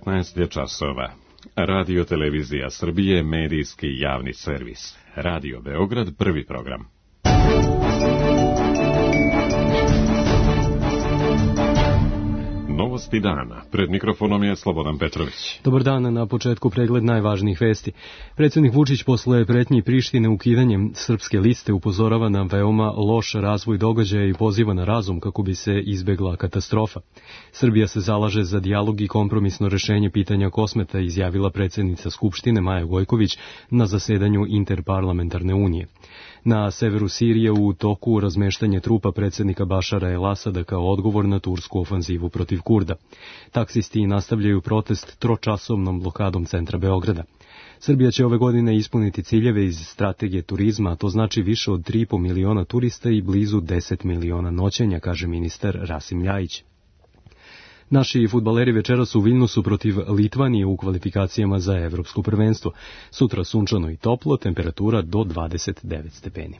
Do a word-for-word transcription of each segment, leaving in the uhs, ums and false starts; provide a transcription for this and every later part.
devetnaest je časova. Radio Televizija Srbije, medijski javni servis. Radio Beograd, prvi program. Novosti dana. Pred mikrofonom je Slobodan Petrović. Dobar dan, na početku pregled najvažnijih vesti. Predsjednik Vučić posle pretnji Prištine ukidanjem Srpske liste upozorava na veoma loš razvoj događaja i poziva na razum kako bi se izbegla katastrofa. Srbija se zalaže za dijalog i kompromisno rešenje pitanja Kosmeta, izjavila predsjednica Skupštine Maja Gojković na zasedanju Interparlamentarne unije. Na severu Sirije u toku razmeštanje trupa predsjednika Bašara el Asada kao odgovor na tursku ofanzivu protiv Kurda. Taksisti nastavljaju protest tročasovnom blokadom centra Beograda. Srbija će ove godine ispuniti ciljeve iz strategije turizma, a to znači više od tri i po miliona turista i blizu deset miliona noćenja, kaže ministar Rasim Ljajić. Naši fudbaleri večeras u Viljnusu protiv Litvanije u kvalifikacijama za evropsko prvenstvo. Sutra sunčano i toplo, temperatura do dvadeset devet stepeni.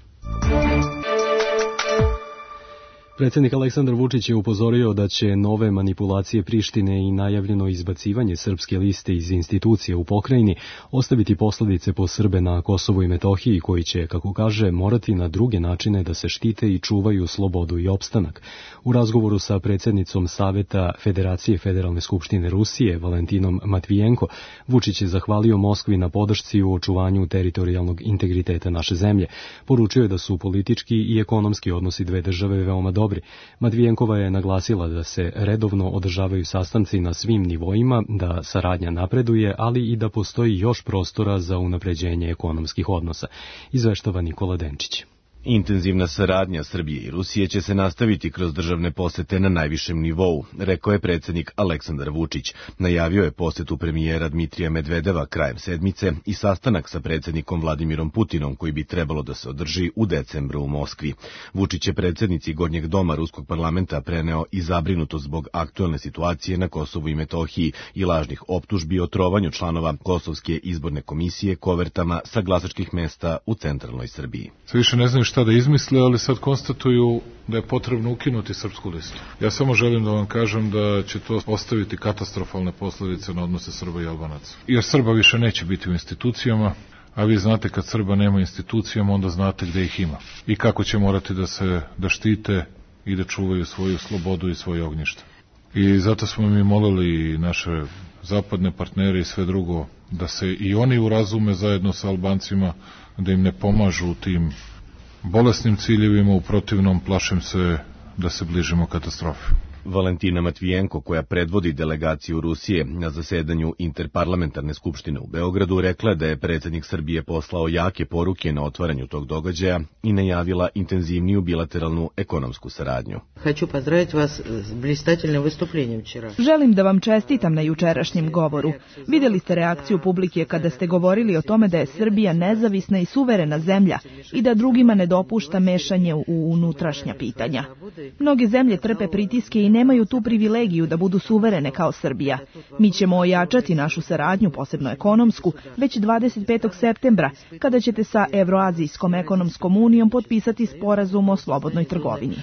Predsjednik Aleksandar Vučić je upozorio da će nove manipulacije Prištine i najavljeno izbacivanje Srpske liste iz institucije u pokrajini ostaviti posljedice po Srbe na Kosovu i Metohiji, koji će, kako kaže, morati na druge načine da se štite i čuvaju slobodu i opstanak. U razgovoru sa predsjednicom Saveta Federacije Federalne skupštine Rusije, Valentinom Matvijenko, Vučić je zahvalio Moskvi na podršci u očuvanju teritorijalnog integriteta naše zemlje. Poručio je da su politički i ekonomski odnosi dve države veoma dobri. Matvijenkova je naglasila da se redovno održavaju sastanci na svim nivoima, da saradnja napreduje, ali i da postoji još prostora za unapređenje ekonomskih odnosa. Izveštava Nikola Denčić. Intenzivna saradnja Srbije i Rusije će se nastaviti kroz državne posete na najvišem nivou, rekao je predsjednik Aleksandar Vučić. Najavio je posetu premijera Dmitrija Medvedeva krajem sedmice i sastanak sa predsjednikom Vladimirom Putinom koji bi trebalo da se održi u decembru u Moskvi. Vučić je predsjednici Gornjeg doma Ruskog parlamenta preneo i zabrinutost zbog aktuelne situacije na Kosovu i Metohiji i lažnih optužbi o trovanju članova Kosovske izborne komisije kovertama sa glasačkih mesta u centralnoj Srbiji. Sve više ne znaju šta da izmisle, ali sad konstatuju da je potrebno ukinuti Srpsku listu. Ja samo želim da vam kažem da će to ostaviti katastrofalne posljedice na odnose Srba i Albanaca. Jer Srba više neće biti u institucijama, a vi znate kad Srba nema institucijama, onda znate gde ih ima. I kako će morati da se da štite i da čuvaju svoju slobodu i svoje ognjište. I zato smo mi molili naše zapadne partnere i sve drugo da se i oni urazume zajedno sa Albancima, da im ne pomažu u tim bolesnim ciljevima, u protivnom plašim se da se bližimo katastrofi. Valentina Matvijenko, koja predvodi delegaciju Rusije na zasedanju Interparlamentarne skupštine u Beogradu, rekla da je predsjednik Srbije poslao jake poruke na otvaranju tog događaja i najavila intenzivniju bilateralnu ekonomsku saradnju. Хочу поздравить вас с блистательным выступлением вчера. Želim da vam čestitam na jučerašnjem govoru. Vidjeli ste reakciju publike kada ste govorili o tome da je Srbija nezavisna i suverena zemlja i da drugima ne dopušta mešanje u unutrašnja pitanja. Mnoge zemlje trpe pritiske i nemaju tu privilegiju da budu suverene kao Srbija. Mi ćemo ojačati našu saradnju, posebno ekonomsku, već dvadeset petog septembra, kada ćete sa Evroazijskom ekonomskom unijom potpisati sporazum o slobodnoj trgovini.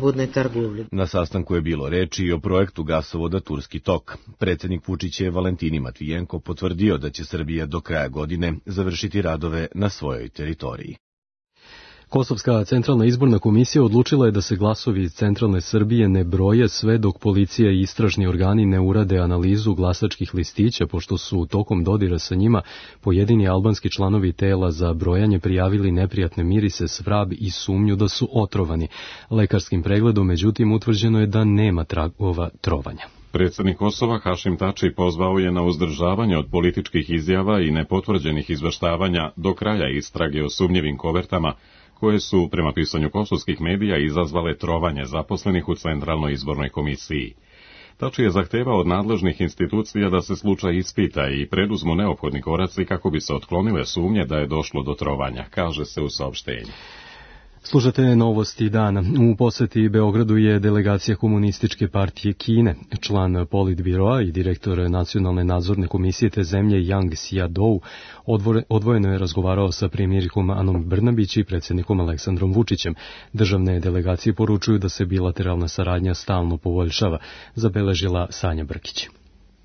Na sastanku je bilo reči i o projektu gasovoda Turski tok. Predsjednik Vučić je Valentini Matvijenko potvrdio da će Srbija do kraja godine završiti radove na svojoj teritoriji. Kosovska centralna izborna komisija odlučila je da se glasovi iz centralne Srbije ne broje sve dok policija i istražni organi ne urade analizu glasačkih listića, pošto su tokom dodira sa njima pojedini albanski članovi tela za brojanje prijavili neprijatne mirise, svrab i sumnju da su otrovani. Lekarskim pregledom, međutim, utvrđeno je da nema tragova trovanja. Predsjednik Kosova Hašim Tači pozvao je na uzdržavanje od političkih izjava i nepotvrđenih izveštavanja do kraja istrage o sumnjivim kovertama, koje su, prema pisanju kosovskih medija, izazvale trovanje zaposlenih u Centralnoj izbornoj komisiji. Tači je zahtevao od nadležnih institucija da se slučaj ispita i preduzmu neophodni koraci kako bi se otklonile sumnje da je došlo do trovanja, kaže se u saopštenju. Slušate novosti dana. U poseti Beogradu je delegacija Komunističke partije Kine. Član Politbiroa i direktor Nacionalne nadzorne komisije te zemlje Yang Xiaodou odvojeno je razgovarao sa premijerkom Anom Brnabić i predsjednikom Aleksandrom Vučićem. Državne delegacije poručuju da se bilateralna saradnja stalno poboljšava, zabeležila Sanja Brkić.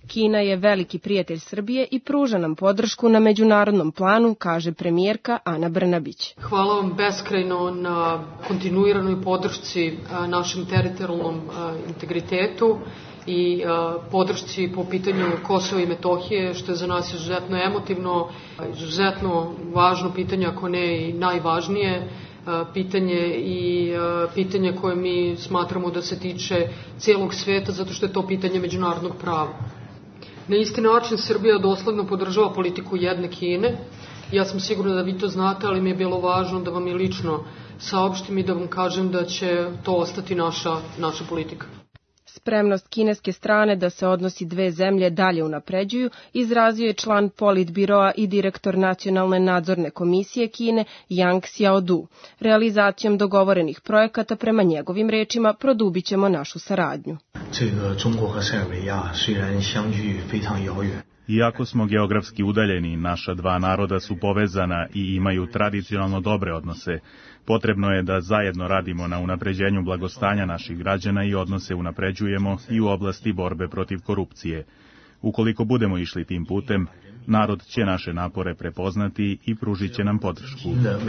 Kina je veliki prijatelj Srbije i pruža nam podršku na međunarodnom planu, kaže premijerka Ana Brnabić. Hvala vam beskrajno na kontinuiranoj podršci našem teritorijalnom integritetu i podršci po pitanju Kosova i Metohije, što je za nas izuzetno emotivno, izuzetno važno pitanje, ako ne i najvažnije pitanje i pitanje koje mi smatramo da se tiče cijelog sveta, zato što je to pitanje međunarodnog prava. Na isti način Srbija dosledno podržava politiku jedne Kine. Ja sam sigurna da vi to znate, ali mi je bilo važno da vam i lično saopštim i da vam kažem da će to ostati naša, naša politika. Spremnost kineske strane da se odnosi dve zemlje dalje unapređuju izrazio je član Politbiroa i direktor Nacionalne nadzorne komisije Kine Yang Xiaodu. Realizacijom dogovorenih projekata prema njegovim rečima produbit ćemo našu saradnju. Iako smo geografski udaljeni, naša dva naroda su povezana i imaju tradicionalno dobre odnose. Potrebno je da zajedno radimo na unapređenju blagostanja naših građana i odnose unapređujemo i u oblasti borbe protiv korupcije. Ukoliko budemo išli tim putem, narod će naše napore prepoznati i pružit će nam podršku.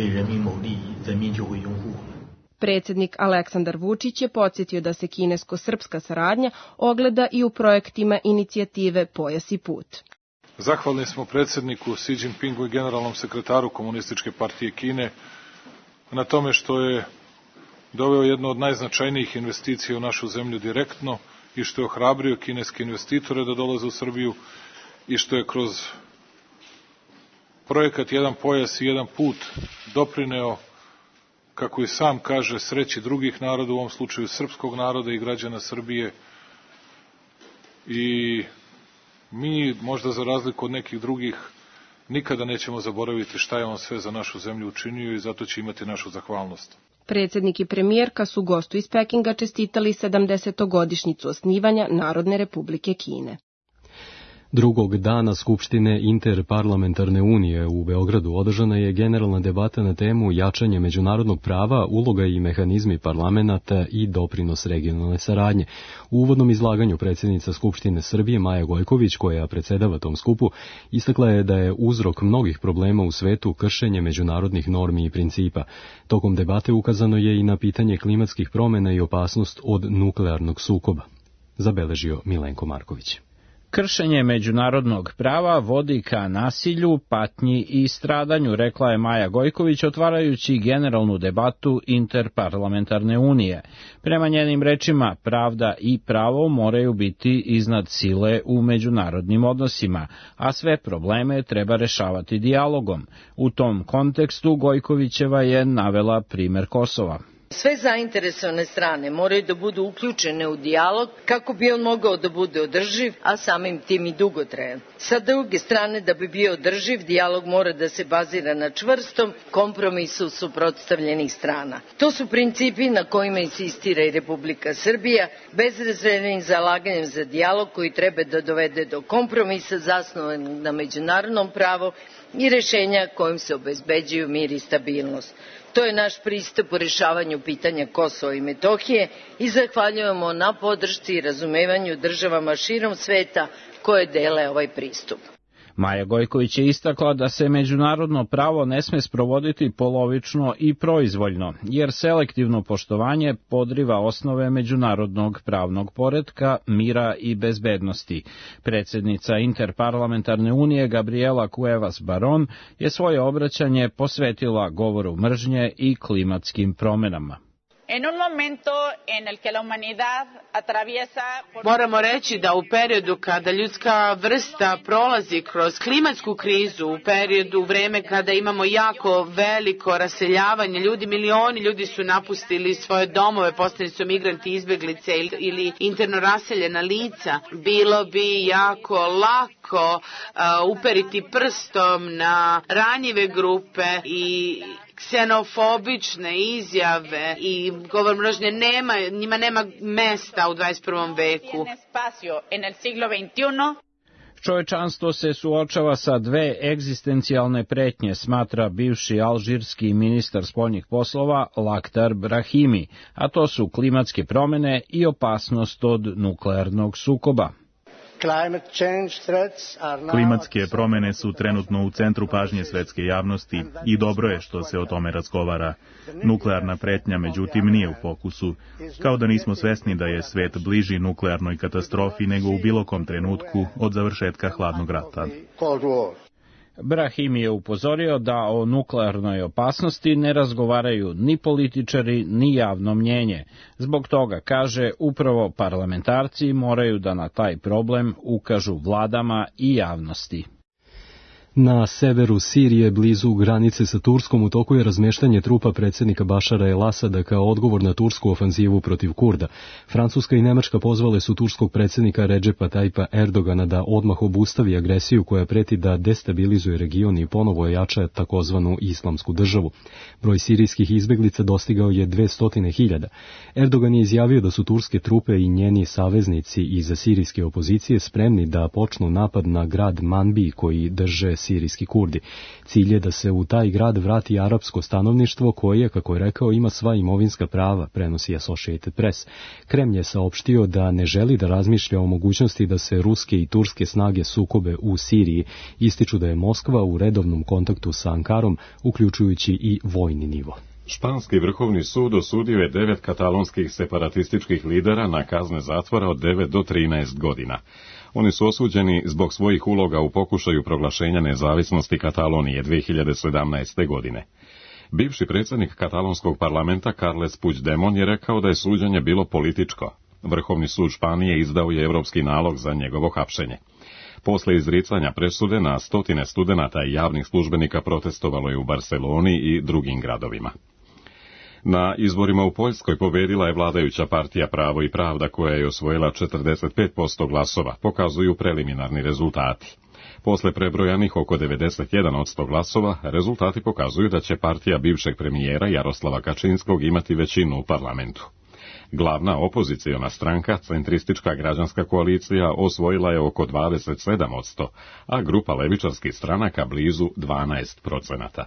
Predsjednik Aleksandar Vučić je podsjetio da se kinesko-srpska saradnja ogleda i u projektima inicijative Pojas i put. Zahvalni smo predsjedniku Xi Jinpingu i generalnom sekretaru Komunističke partije Kine na tome što je doveo jednu od najznačajnijih investicija u našu zemlju direktno i što je ohrabrio kineske investitore da dolaze u Srbiju i što je kroz projekat Jedan pojas i jedan put doprineo, kako i sam kaže, sreći drugih naroda, u ovom slučaju srpskog naroda i građana Srbije. I mi, možda za razliku od nekih drugih, nikada nećemo zaboraviti šta je on sve za našu zemlju učinio i zato će imati našu zahvalnost. Predsjednik i premijerka su gostu iz Pekinga čestitali sedamdesetogodišnjicu osnivanja Narodne republike Kine. Drugog dana Skupštine Interparlamentarne unije u Beogradu održana je generalna debata na temu jačanje međunarodnog prava, uloga i mehanizmi parlamenata i doprinos regionalne saradnje. U uvodnom izlaganju predsjednica Skupštine Srbije Maja Gojković, koja predsjedava tom skupu, istakla je da je uzrok mnogih problema u svetu kršenje međunarodnih normi i principa. Tokom debate ukazano je i na pitanje klimatskih promjena i opasnost od nuklearnog sukoba. Zabeležio Milenko Marković. Kršenje međunarodnog prava vodi ka nasilju, patnji i stradanju, rekla je Maja Gojković otvarajući generalnu debatu Interparlamentarne unije. Prema njenim rečima, pravda i pravo moraju biti iznad sile u međunarodnim odnosima, a sve probleme treba rešavati dijalogom. U tom kontekstu Gojkovićeva je navela primer Kosova. Sve zainteresovane strane moraju da budu uključene u dijalog kako bi on mogao da bude održiv, a samim tim i dugotrajan. Sa druge strane, da bi bio održiv, dijalog mora da se bazira na čvrstom kompromisu suprotstavljenih strana. To su principi na kojima insistira i Republika Srbija, bezrezervnim zalaganjem za dijalog koji treba da dovede do kompromisa zasnovanog na međunarodnom pravu i rešenja kojim se obezbeđuju mir i stabilnost. To je naš pristup u rešavanju pitanja Kosova i Metohije i zahvaljujemo na podršci i razumevanju državama širom sveta koje dele ovaj pristup. Maja Gojković je istakla da se međunarodno pravo ne sme sprovoditi polovično i proizvoljno, jer selektivno poštovanje podriva osnove međunarodnog pravnog poretka, mira i bezbednosti. Predsjednica Interparlamentarne unije Gabriela Cuevas Baron je svoje obraćanje posvetila govoru mržnje i klimatskim promjenama. Moramo reći da u periodu kada ljudska vrsta prolazi kroz klimatsku krizu, u periodu u vreme kada imamo jako veliko raseljavanje ljudi, milioni ljudi su napustili svoje domove, postali su migranti, izbjeglice ili interno raseljena lica, bilo bi jako lako uh, uperiti prstom na ranjive grupe i ksenofobične izjave i govor mržnje nema, njima nema mesta u dvadeset prvom veku. Čovečanstvo se suočava sa dve egzistencijalne pretnje, smatra bivši alžirski ministar spoljnih poslova Lakhdar Brahimi, a to su klimatske promjene i opasnost od nuklearnog sukoba. Klimatske promene su trenutno u centru pažnje svetske javnosti i dobro je što se o tome razgovara. Nuklearna pretnja, međutim, nije u fokusu. Kao da nismo svesni da je svet bliži nuklearnoj katastrofi nego u bilo kom trenutku od završetka hladnog rata. Brahim je upozorio da o nuklearnoj opasnosti ne razgovaraju ni političari, ni javno mnjenje. Zbog toga, kaže, upravo parlamentarci moraju da na taj problem ukažu vladama i javnosti. Na severu Sirije, blizu granice sa Turskom, u toku je razmeštanje trupa predsjednika Bašara el-Asada kao odgovor na tursku ofanzivu protiv Kurda. Francuska i Nemačka pozvale su turskog predsjednika Redžepa Tajpa Erdogana da odmah obustavi agresiju koja preti da destabilizuje region i ponovo jača takozvanu islamsku državu. Broj sirijskih izbeglica dostigao je dvesta hiljada. Erdogan je izjavio da su turske trupe i njeni saveznici iz sirijske opozicije spremni da počnu napad na grad Manbij koji drže sirijski Kurdi. Cilj je da se u taj grad vrati arapsko stanovništvo koje, kako je rekao, ima sva imovinska prava, prenosi Associated Press. Kremlj je saopštio da ne želi da razmišlja o mogućnosti da se ruske i turske snage sukobe u Siriji, ističu da je Moskva u redovnom kontaktu sa Ankarom, uključujući i vojni nivo. Španski vrhovni sud osudio je devet katalonskih separatističkih lidera na kazne zatvora od devet do trinaest godina. Oni su osuđeni zbog svojih uloga u pokušaju proglašenja nezavisnosti Katalonije dve hiljade sedamnaeste. godine. Bivši predsjednik katalonskog parlamenta Carles Puigdemont je rekao da je suđenje bilo političko. Vrhovni sud Španije izdao je europski nalog za njegovo hapšenje. Posle izricanja presude na stotine studenata i javnih službenika protestovalo je u Barceloni i drugim gradovima. Na izborima u Poljskoj pobedila je vladajuća partija Pravo i pravda koja je osvojila četrdeset pet posto glasova, pokazuju preliminarni rezultati. Posle prebrojanih oko devedeset jedan posto glasova, rezultati pokazuju da će partija bivšeg premijera Jaroslava Kačinskog imati većinu u parlamentu. Glavna opoziciona stranka, centristička građanska koalicija, osvojila je oko dvadeset sedam posto, a grupa levičarskih stranaka blizu dvanaest procenata.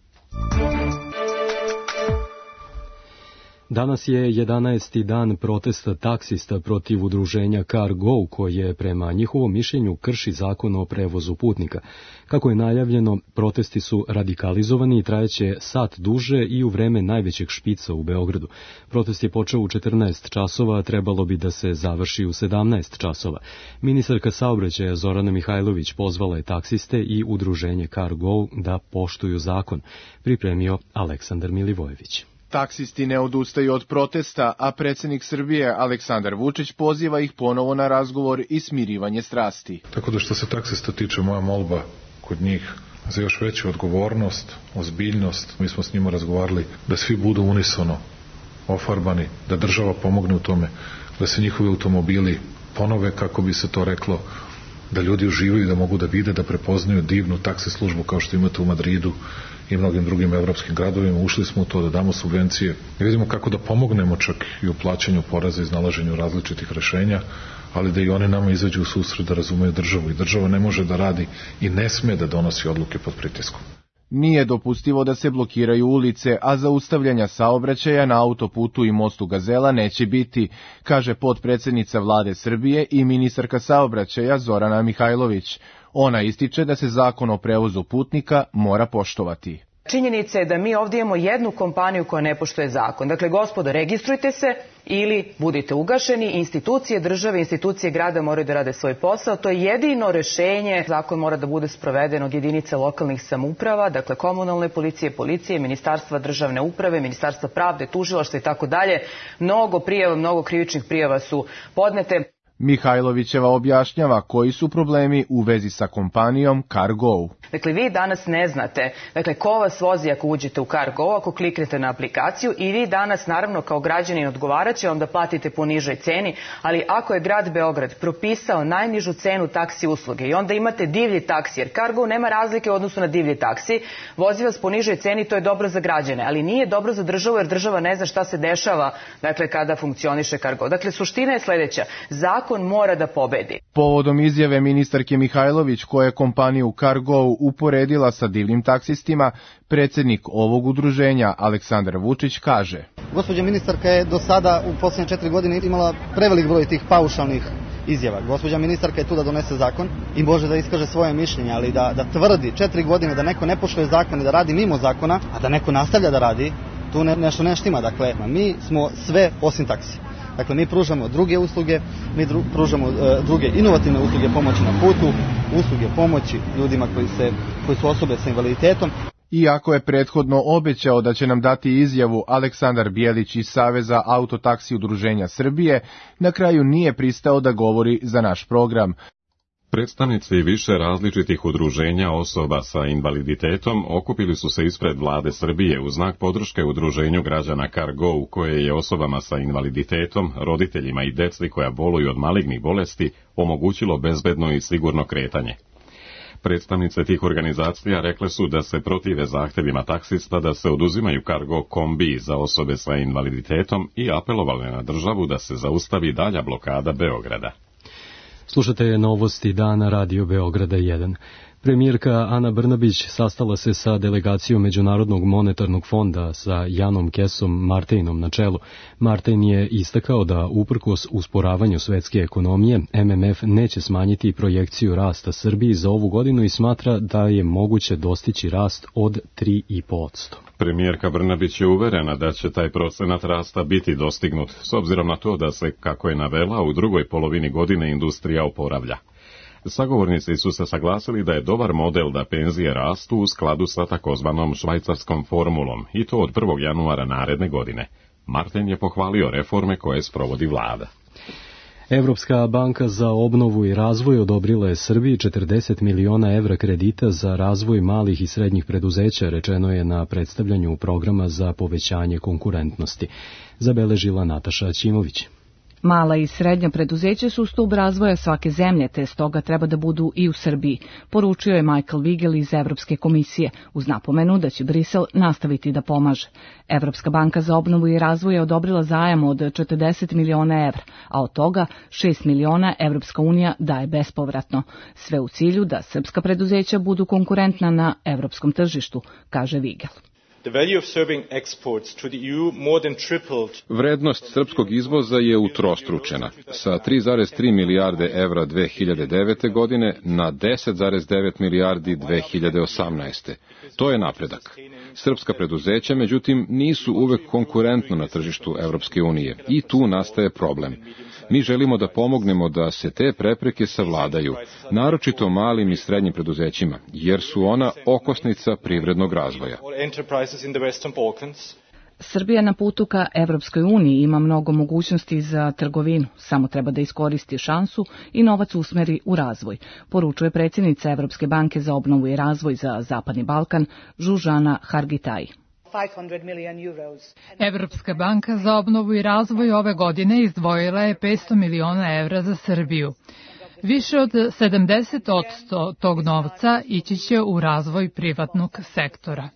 Danas je jedanaesti dan protesta taksista protiv udruženja CarGo, koje prema njihovom mišljenju krši zakon o prevozu putnika. Kako je najavljeno, protesti su radikalizovani i trajeće sat duže i u vreme najvećeg špica u Beogradu. Protest je počeo u četrnaest časova, a trebalo bi da se završi u sedamnaest časova. Ministarka saobraćaja Zorana Mihajlović pozvala je taksiste i udruženje CarGo da poštuju zakon. Pripremio Aleksandar Milivojević. Taksisti ne odustaju od protesta, a predsjednik Srbije Aleksandar Vučić poziva ih ponovo na razgovor i smirivanje strasti. Tako da što se taksista tiče, moja molba kod njih za još veću odgovornost, ozbiljnost. Mi smo s njima razgovarali da svi budu unisono ofarbani, da država pomogne u tome, da se njihovi automobili ponove, kako bi se to reklo, da ljudi uživaju, da mogu da vide, da prepoznaju divnu taksi službu kao što imate u Madridu i mnogim drugim evropskim gradovima. Ušli smo u to da damo subvencije i vidimo kako da pomognemo čak i u plaćanju poreza i iznalaženju različitih rešenja, ali da i oni nama izađu u susret, da razumeju državu. I država ne može da radi i ne sme da donosi odluke pod pritiskom. Nije dopustivo da se blokiraju ulice, a zaustavljanja saobraćaja na autoputu i mostu Gazela neće biti, kaže potpredsjednica vlade Srbije i ministarka saobraćaja Zorana Mihajlović. Ona ističe da se zakon o prevozu putnika mora poštovati. Činjenica je da mi ovdje imamo jednu kompaniju koja ne poštuje zakon. Dakle, gospodo, registrujte se ili budite ugašeni. Institucije države, institucije grada moraju da rade svoj posao. To je jedino rešenje. Zakon mora da bude sproveden od jedinice lokalnih samouprava, dakle komunalne policije, policije, ministarstva državne uprave, ministarstva pravde, tužilaštva i tako dalje. Mnogo prijava, mnogo krivičnih prijava su podnete. Mihajlovićeva objašnjava koji su problemi u vezi sa kompanijom CarGo. Dakle, vi danas ne znate, dakle, ko vas vozi ako uđete u CarGo, ako kliknete na aplikaciju, i vi danas, naravno, kao građanin odgovarat će vam da platite po nižoj ceni, ali ako je grad Beograd propisao najnižu cenu taksi usluge i onda imate divlji taksi, jer CarGo nema razlike u odnosu na divlji taksi, vozi vas po nižoj ceni, to je dobro za građane, ali nije dobro za državu, jer država ne zna šta se dešava, dakle, kada funkcioniše CarGo. Dakle, suština je sledeća, zakon mora da pobedi. Povodom izjave ministarke Mihajlović, koja je kompaniju CarGo uporedila sa divljim taksistima, predsjednik ovog udruženja Aleksandar Vučić kaže: Gospođa ministarka je do sada u posljednje četiri godine imala prevelik broj tih paušalnih izjava. Gospođa ministarka je tu da donese zakon i može da iskaže svoje mišljenje, ali da, da tvrdi četiri godine da neko ne poštuje zakon i da radi mimo zakona, a da neko nastavlja da radi, tu ne, nešto ne štima. Dakle, mi smo sve osim taksi. Dakle, mi pružamo druge usluge, mi dru, pružamo e, druge inovativne usluge pomoći na putu, usluge pomoći ljudima koji, se, koji su osobe sa invaliditetom. Iako je prethodno obećao da će nam dati izjavu, Aleksandar Bijelić iz Saveza autotaksi udruženja Srbije na kraju nije pristao da govori za naš program. Predstavnici više različitih udruženja osoba sa invaliditetom okupili su se ispred vlade Srbije u znak podrške udruženju građana Cargo, koje je osobama sa invaliditetom, roditeljima i deci koja boluju od malignih bolesti omogućilo bezbedno i sigurno kretanje. Predstavnice tih organizacija rekle su da se protive zahtevima taksista da se oduzimaju Cargo kombi za osobe sa invaliditetom i apelovale na državu da se zaustavi dalja blokada Beograda. Slušate novosti dana Radio Beograda jedan. Premijerka Ana Brnabić sastala se sa delegacijom Međunarodnog monetarnog fonda sa Janom Kesom Martejnom na čelu. Martejn je istakao da uprkos usporavanju svetske ekonomije, M M F neće smanjiti projekciju rasta Srbiji za ovu godinu i smatra da je moguće dostići rast od tri i po posto. Premijerka Brnabić je uverena da će taj procenat rasta biti dostignut, s obzirom na to da se, kako je navela, u drugoj polovini godine industrija oporavlja. Sagovornici su se saglasili da je dobar model da penzije rastu u skladu sa takozvanom švajcarskom formulom, i to od prvog januara naredne godine. Martin je pohvalio reforme koje sprovodi vlada. Evropska banka za obnovu i razvoj odobrila je Srbiji četrdeset miliona evra kredita za razvoj malih i srednjih preduzeća, rečeno je na predstavljanju programa za povećanje konkurentnosti. Zabeležila Nataša Ćimović. Mala i srednja preduzeća su stub razvoja svake zemlje, te stoga treba da budu i u Srbiji, poručio je Michael Vigel iz Evropske komisije, uz napomenu da će Brisel nastaviti da pomaže. Evropska banka za obnovu i razvoj je odobrila zajam od četrdeset miliona evra, a od toga šest miliona Evropska unija daje bespovratno. Sve u cilju da srpska preduzeća budu konkurentna na evropskom tržištu, kaže Vigel. Vrednost srpskog izvoza je utrostručena, sa tri zarez tri milijarde evra dve hiljade devete. godine na deset zarez devet milijardi dve hiljade osamnaeste. To je napredak. Srpska preduzeća, međutim, nisu uvek konkurentna na tržištu Evropske unije i tu nastaje problem. Mi želimo da pomognemo da se te prepreke savladaju, naročito malim i srednjim preduzećima, jer su ona okosnica privrednog razvoja. Srbija na putu ka Evropskoj uniji ima mnogo mogućnosti za trgovinu, samo treba da iskoristi šansu i novac usmeri u razvoj, poručuje predsjednica Evropske banke za obnovu i razvoj za Zapadni Balkan, Žužana Hargitaj. Evropska banka za obnovu i razvoj ove godine izdvojila je petsto miliona evra za Srbiju. Više od sedamdeset posto tog novca ići će u razvoj privatnog sektora.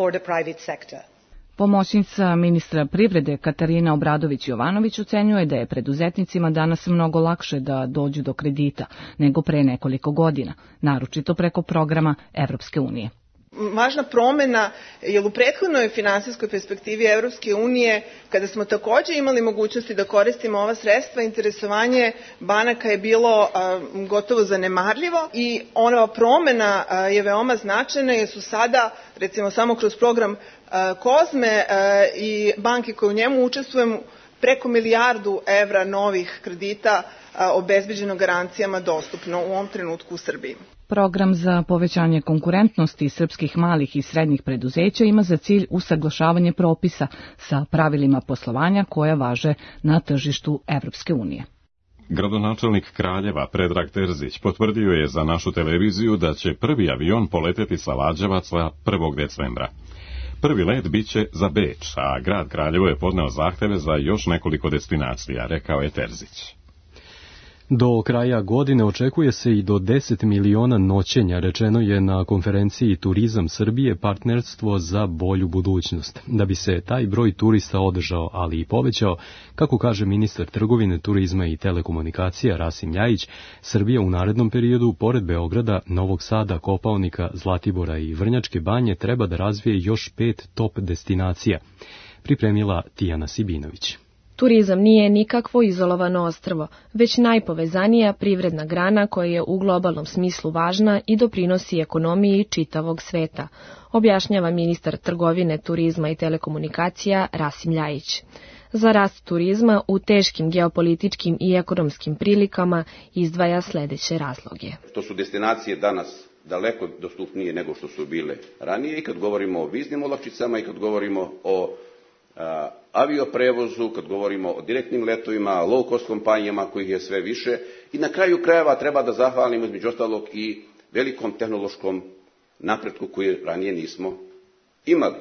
Pomoćnica ministra privrede Katarina Obradović-Jovanović ocenjuje da je preduzetnicima danas mnogo lakše da dođu do kredita nego pre nekoliko godina, naročito preko programa Evropske unije. Važna promena je u prethodnoj finansijskoj perspektivi Evropske unije, kada smo takođe imali mogućnosti da koristimo ova sredstva, interesovanje banaka je bilo a, gotovo zanemarljivo i ona promena a, je veoma značajna jer su sada, recimo samo kroz program a, Kozme a, i banke koje u njemu učestvujemo, preko milijardu evra novih kredita a, obezbeđeno garancijama dostupno u ovom trenutku u Srbiji. Program za povećanje konkurentnosti srpskih malih i srednjih preduzeća ima za cilj usaglašavanje propisa sa pravilima poslovanja koja važe na tržištu Evropske unije. Gradonačelnik Kraljeva Predrag Terzić potvrdio je za našu televiziju da će prvi avion poleteti sa Lađevaca prvog decembra. Prvi let biće za Beč, a grad Kraljevo je podneo zahteve za još nekoliko destinacija, rekao je Terzić. Do kraja godine očekuje se i do deset miliona noćenja, rečeno je na konferenciji Turizam Srbije partnerstvo za bolju budućnost. Da bi se taj broj turista održao, ali i povećao, kako kaže ministar trgovine, turizma i telekomunikacija Rasim Ljajić, Srbija u narednom periodu, pored Beograda, Novog Sada, Kopaonika, Zlatibora i Vrnjačke Banje, treba da razvije još pet top destinacija, pripremila Tijana Sibinović. Turizam nije nikakvo izolovano ostrvo, već najpovezanija privredna grana koja je u globalnom smislu važna i doprinosi ekonomiji čitavog sveta, objašnjava ministar trgovine, turizma i telekomunikacija Rasim Ljajić. Za rast turizma u teškim geopolitičkim i ekonomskim prilikama izdvaja sledeće razloge. To su destinacije danas daleko dostupnije nego što su bile ranije i kad govorimo o viznim olakšicama i kad govorimo o a, avioprevozu, kad govorimo o direktnim letovima, low cost kompanijama kojih je sve više i na kraju krajeva treba da zahvalimo između ostalog i velikom tehnološkom napretku koji ranije nismo imali.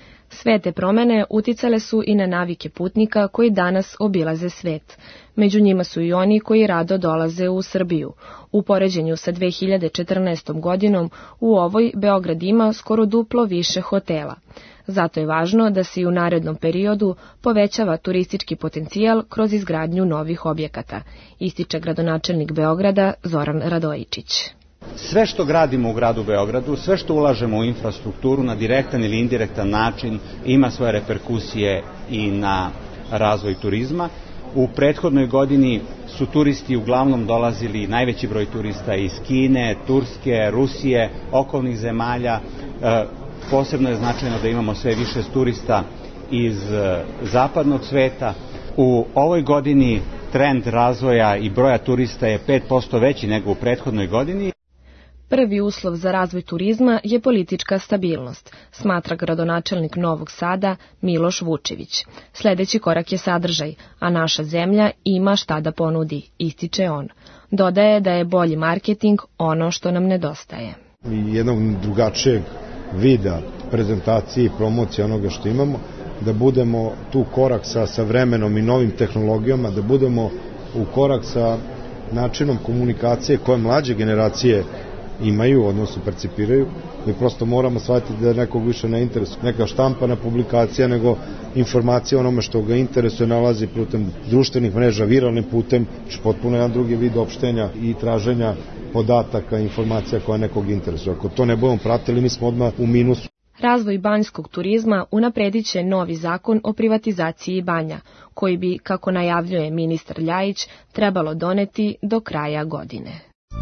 Sve te promene uticale su i na navike putnika koji danas obilaze svet. Među njima su i oni koji rado dolaze u Srbiju. U poređenju sa dve hiljade četrnaestom godinom u ovoj Beograd ima skoro duplo više hotela. Zato je važno da se i u narednom periodu povećava turistički potencijal kroz izgradnju novih objekata, ističe gradonačelnik Beograda Zoran Radojičić. Sve što gradimo u gradu Beogradu, sve što ulažemo u infrastrukturu na direktan ili indirektan način ima svoje reperkusije i na razvoj turizma. U prethodnoj godini su turisti uglavnom dolazili, najveći broj turista iz Kine, Turske, Rusije, okolnih zemalja. E, posebno je značajno da imamo sve više turista iz e, zapadnog sveta. U ovoj godini trend razvoja i broja turista je pet posto veći nego u prethodnoj godini. Prvi uslov za razvoj turizma je politička stabilnost, smatra gradonačelnik Novog Sada Miloš Vučević. Sledeći korak je sadržaj, a naša zemlja ima šta da ponudi, ističe on. Dodaje da je bolji marketing ono što nam nedostaje. Jednog drugačijeg vida prezentacije i promocije onoga što imamo, da budemo tu korak sa, sa vremenom i novim tehnologijama, da budemo u korak sa načinom komunikacije koje mlađe generacije imaju, odnosno percipiraju. Mi prosto moramo shvatiti da nekog više ne interesuje neka štampana publikacija, nego informacija onome što ga interesuje nalazi putem društvenih mreža, viralnim putem, znači potpuno jedan drugi vid opštenja i traženja podataka, informacija koja nekog interesuje. Ako to ne budemo pratili, mi smo odmah u minusu. Razvoj banjskog turizma unapredit će novi zakon o privatizaciji banja, koji bi, kako najavljuje ministar Ljajić, trebalo doneti do kraja godine.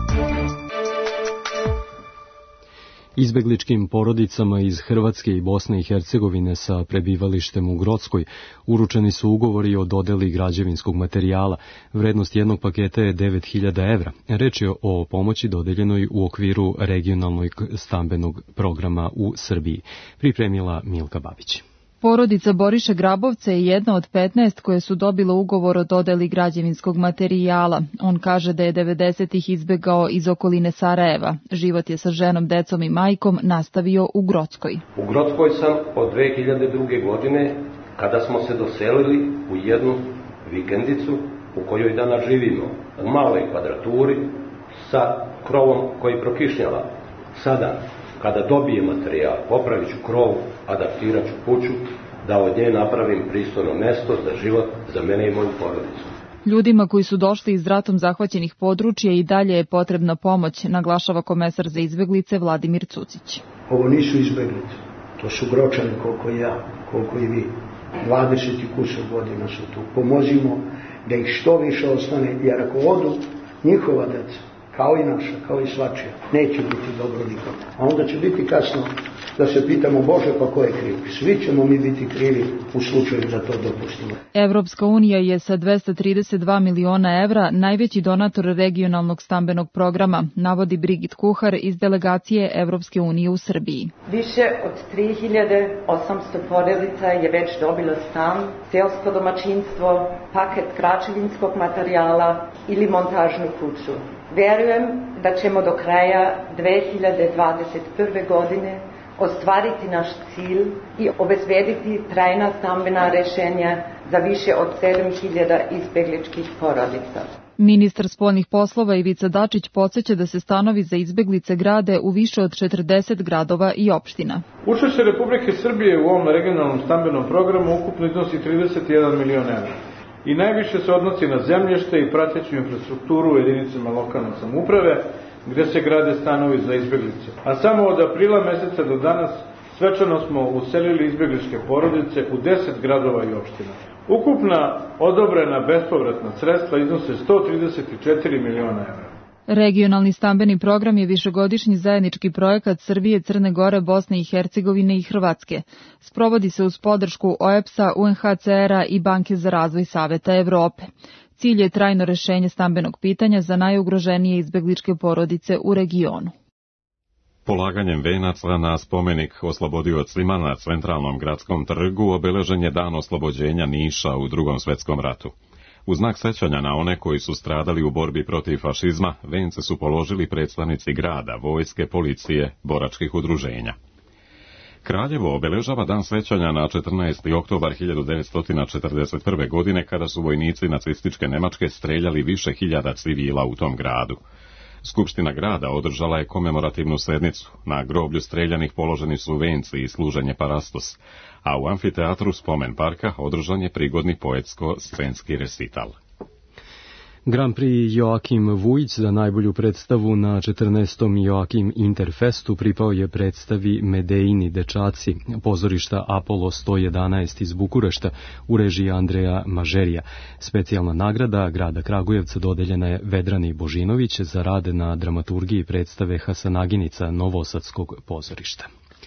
Izbegličkim porodicama iz Hrvatske i Bosne i Hercegovine sa prebivalištem u Grockoj uručeni su ugovori o dodeli građevinskog materijala. Vrednost jednog paketa je devet hiljada evra. Reč je o pomoći dodeljenoj u okviru regionalnog stambenog programa u Srbiji. Pripremila Milka Babić. Porodica Boriša Grabovca je jedna od petnaest koje su dobile ugovor o dodeli građevinskog materijala. On kaže da je devedesetih izbegao iz okoline Sarajeva. Život je sa ženom, decom i majkom nastavio u Grockoj. U Grockoj sam od dve hiljade druge. godine, kada smo se doselili u jednu vikendicu u kojoj danas živimo, u maloj kvadraturi sa krovom koji prokišnjava. Sada, kada dobijem materijal, popravit ću krov, adaptirat ću kuću, da od nje napravim pristojno mesto za život za mene i moju porodicu. Ljudima koji su došli iz ratom zahvaćenih područja i dalje je potrebna pomoć, naglašava komesar za izbeglice Vladimir Cucić. Ovo nisu izbeglice, to su Gročani koliko i ja, koliko i vi. dvadeset i kusur godina su tu. Pomozimo da ih što više ostane, jer ako odu njihova deca, kao i naša, kao i svačija, neće biti dobro nikako. A onda će biti kasno da se pitamo, Bože, pa ko je kriv? Svi ćemo mi biti krivi u slučaju da to dopustimo. Evropska unija je sa dvesta trideset dva miliona evra najveći donator regionalnog stambenog programa, navodi Brigit Kuhar iz delegacije Evropske unije u Srbiji. Više od tri hiljade osamsto porodica je već dobilo stan, selsko domaćinstvo, paket građevinskog materijala ili montažnu kuću. Verujem da ćemo do kraja dve hiljade dvadeset prve. godine ostvariti naš cilj i obezbediti trajna stambena rešenja za više od sedam hiljada izbegličkih porodica. Ministar spoljnih poslova Ivica Dačić podsjeća da se stanovi za izbeglice grade u više od četrdeset gradova i opština. Učešće Republike Srbije u ovom regionalnom stambenom programu ukupno iznosi trideset jedan milion evra. I najviše se odnosi na zemljište i prateću infrastrukturu u jedinicama lokalne samouprave, gde se grade stanovi za izbeglice. A samo od aprila meseca do danas svečano smo uselili izbegličke porodice u deset gradova i opština. Ukupna odobrena bespovratna sredstva iznose sto trideset četiri miliona evra. Regionalni stambeni program je višegodišnji zajednički projekat Srbije, Crne Gore, Bosne i Hercegovine i Hrvatske. Sprovodi se uz podršku O E B S-a, U N H C R-a i Banke za razvoj Saveta Evrope. Cilj je trajno rešenje stambenog pitanja za najugroženije izbegličke porodice u regionu. Polaganjem venaca na spomenik oslobodiocima na centralnom gradskom trgu obeležen je dan oslobođenja Niša u Drugom svetskom ratu. U znak sećanja na one koji su stradali u borbi protiv fašizma, vence su položili predstavnici grada, vojske, policije, boračkih udruženja. Kraljevo obeležava dan sećanja na četrnaesti oktobar hiljadu devetsto četrdeset prve. godine kada su vojnici nacističke Nemačke streljali više hiljada civila u tom gradu. Skupština grada održala je komemorativnu sednicu. Na groblju streljanih položeni su venci i služenje parastos, a u amfiteatru Spomen parka održan je prigodni poetsko-scenski resital. Grand Prix Joakim Vujić za najbolju predstavu na četrnaestom Joakim Interfestu pripao je predstavi Medejini dečaci, pozorišta Apollo sto jedanaest iz Bukurešta u režiji Andreja Mažerija. Specijalna nagrada grada Kragujevca dodeljena je Vedrani Božinović za rad na dramaturgiji predstave Hasanaginica Novosadskog pozorišta.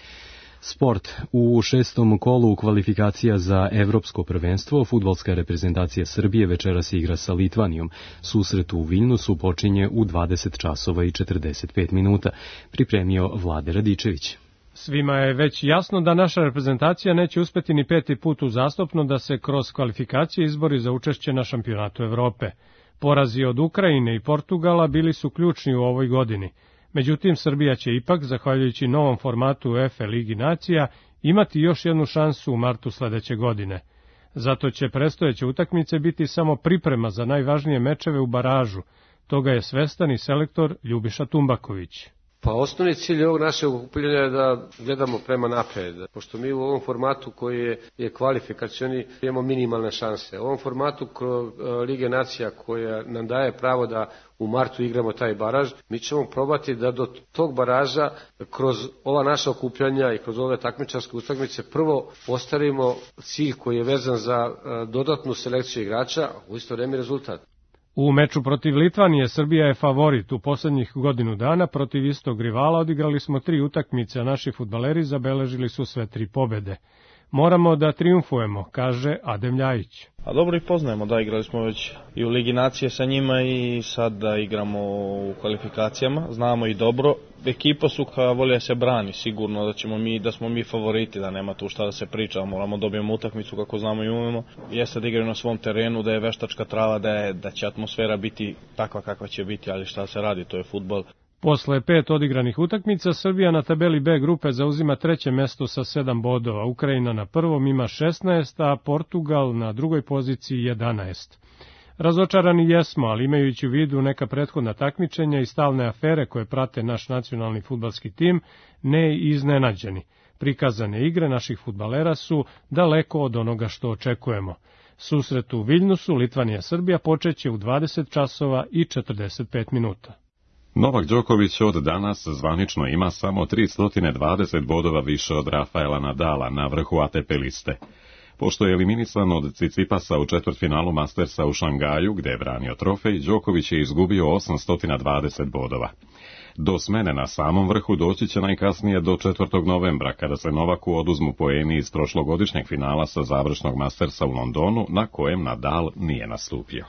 Sport. U šestom kolu kvalifikacija za evropsko prvenstvo fudbalska reprezentacija Srbije večeras igra sa Litvanijom. Susret u Viljnusu počinje u dvadeset časova i četrdeset pet minuta. Pripremio Vlade Radičević. Svima je već jasno da naša reprezentacija neće uspeti ni peti put uzastopno da se kroz kvalifikacije izbori za učešće na šampionatu Evrope. Porazi od Ukrajine i Portugala bili su ključni u ovoj godini. Međutim, Srbija će ipak, zahvaljujući novom formatu UEFA Ligi nacija, imati još jednu šansu u martu sledeće godine. Zato će predstojeće utakmice biti samo priprema za najvažnije mečeve u baražu. Toga je svestan i selektor Ljubiša Tumbaković. Pa osnovni cilj ovog našeg okupljanja je da gledamo prema napred, pošto mi u ovom formatu koji je, je kvalifikacioni imamo minimalne šanse. U ovom formatu kroz Lige nacija koja nam daje pravo da u martu igramo taj baraž, mi ćemo probati da do tog baraža kroz ova naša okupljanja i kroz ove takmičarske utakmice prvo postavimo cilj koji je vezan za dodatnu selekciju igrača, a u isto vreme rezultat. U meču protiv Litvanije Srbija je favorit. U poslednjih godinu dana protiv istog rivala odigrali smo tri utakmice, a naši fudbaleri zabeležili su sve tri pobede. Moramo da triumfujemo, kaže Adem Ljajić. A dobro ih poznajemo, da, igrali smo već i u Ligi nacije sa njima i sad da igramo u kvalifikacijama, znamo i dobro. Ekipa su koja volja se brani, sigurno da ćemo mi, da smo mi favoriti, da nema tu šta da se priča, moramo dobijemo utakmicu kako znamo i umemo. Jeste da igraju na svom terenu, da je veštačka trava, da, je, da će atmosfera biti takva kakva će biti, ali šta se radi, to je fudbal. Posle pet odigranih utakmica, Srbija na tabeli B grupe zauzima treće mesto sa sedam bodova, Ukrajina na prvom ima šesnaest, a Portugal na drugoj poziciji jedanaest. Razočarani jesmo, ali imajući u vidu neka prethodna takmičenja i stalne afere koje prate naš nacionalni fudbalski tim, ne iznenađeni. Prikazane igre naših fudbalera su daleko od onoga što očekujemo. Susret u Viljnusu, Litvanija-Srbija počeće u dvadeset časova i četrdeset pet minuta. Novak Đoković od danas zvanično ima samo tristo dvadeset bodova više od Rafaela Nadala na vrhu A T P liste. Pošto je eliminisan od Cicipasa u četvrtfinalu Mastersa u Šangaju, gde je branio trofej, Đoković je izgubio osamsto dvadeset bodova. Do smene na samom vrhu doći će najkasnije do četvrtog novembra, kada se Novaku oduzmu poeni iz prošlogodišnjeg finala sa završnog Mastersa u Londonu, na kojem Nadal nije nastupio.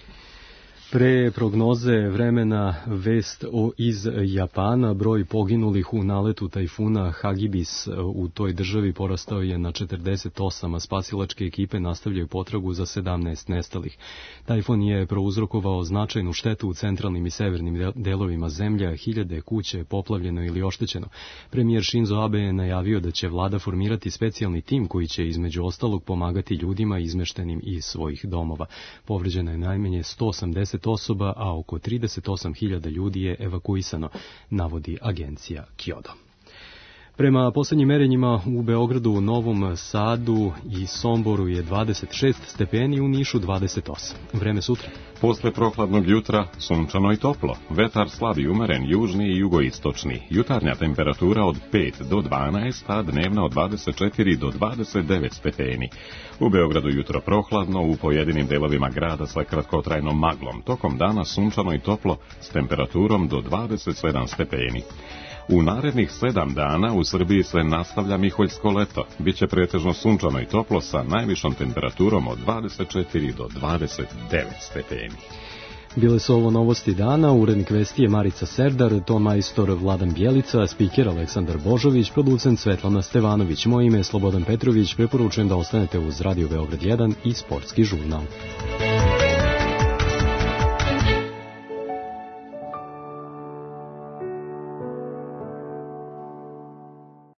Pre prognoze vremena vest o iz Japana, broj poginulih u naletu tajfuna Hagibis u toj državi porastao je na četrdeset osam, a spasilačke ekipe nastavljaju potragu za sedamnaest nestalih. Tajfun je prouzrokovao značajnu štetu u centralnim i severnim delovima zemlje, hiljade kuće je poplavljeno ili oštećeno. Premijer Shinzo Abe je najavio da će vlada formirati specijalni tim koji će između ostalog pomagati ljudima izmeštenim iz svojih domova. Povređeno je najmanje sto osamdeset osoba, a oko trideset osam hiljada ljudi je evakuisano, navodi agencija Kyodo. Prema poslednjim merenjima u Beogradu, Novom Sadu i Somboru je dvadeset šest stepeni, u Nišu dvadeset osam. Vreme sutra. Posle prohladnog jutra sunčano i toplo. Vetar slab i umeren, južni i jugoistočni. Jutarnja temperatura od pet do dvanaest, a dnevna od dvadeset četiri do dvadeset devet stepeni. U Beogradu jutro prohladno, u pojedinim delovima grada sa kratkotrajnom maglom. Tokom dana sunčano i toplo s temperaturom do dvadeset sedam stepeni. U narednih sedam dana u Srbiji se nastavlja miholjsko leto. Biće pretežno sunčano i toplo sa najvišom temperaturom od dvadeset četiri do dvadeset devet stepeni. Bile su ovo novosti dana, urednik vesti je Marica Serdar, ton majstor Vladan Bjelica, spiker Aleksandar Božović, producent Svetlana Stevanović. Moje ime je Slobodan Petrović, preporučujem da ostanete uz Radio Beograd jedan i Sportski žurnal.